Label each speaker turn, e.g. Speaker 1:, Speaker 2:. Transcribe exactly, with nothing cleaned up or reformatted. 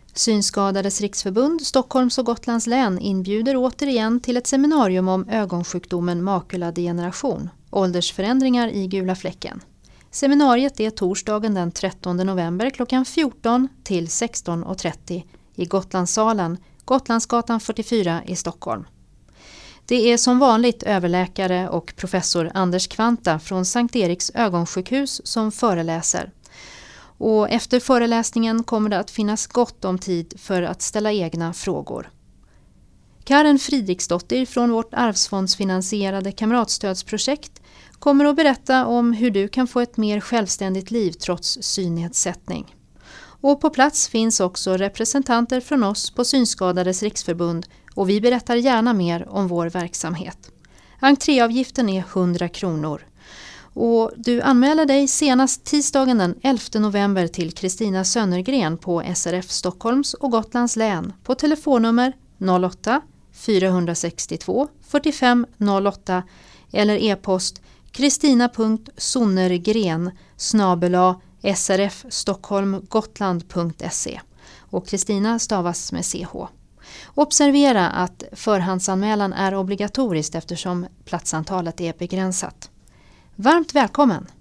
Speaker 1: Synskadades riksförbund, Stockholms och Gotlands län inbjuder återigen till ett seminarium om ögonsjukdomen makuladegeneration, åldersförändringar i gula fläcken. Seminariet är torsdagen den trettonde november klockan fjorton till sexton och trettio i Gotlandssalen, Gotlandsgatan fyrtiofyra i Stockholm. Det är som vanligt överläkare och professor Anders Kvanta från Sankt Eriks ögonsjukhus som föreläser. Och efter föreläsningen kommer det att finnas gott om tid för att ställa egna frågor. Karen Fridriksdotter från vårt arvsfondsfinansierade kamratstödsprojekt kommer att berätta om hur du kan få ett mer självständigt liv trots synnedsättning. Och på plats finns också representanter från oss på Synskadades riksförbund och vi berättar gärna mer om vår verksamhet. Entréavgiften är hundra kronor. Och du anmäler dig senast tisdagen den elfte november till Kristina Sönnergren på S R F Stockholms och Gotlands län på telefonnummer noll åtta fyra sex två fyrtiofem noll åtta eller e-post kristina punkt sonnergren snabel-a srfstockholmgotland punkt se och Kristina stavas med ch. Observera att förhandsanmälan är obligatoriskt eftersom platsantalet är begränsat. Varmt välkommen!